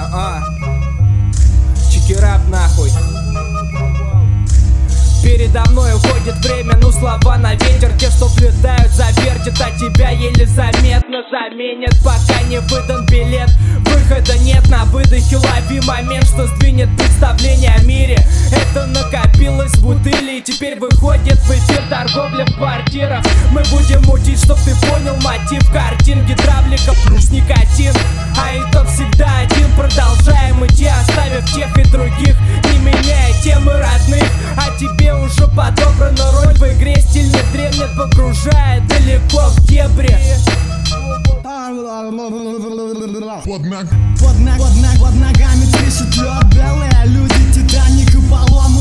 Чики-рэп нахуй. Передо мной уходит время, ну слова на ветер. Те, что влетают, завертят, а тебя еле заметно заменят, пока не выдан билет. Выхода нет, на выдохе лови момент, что сдвинет представление о мире. Это накопилось в бутыли, и теперь выходит в эфир торговля в квартирах. Мы будем мутить, чтоб ты понял мотив картин. Гидравлика плюс никотин, а итог всегда один. Продолжаем идти, оставив тех и других, не меняя темы родных. А тебе уже подобрана роль в игре, стиль не дремлет, погружает далеко в дебри. Под ногами трещит лед, белые люди, Титаник и Аполлон.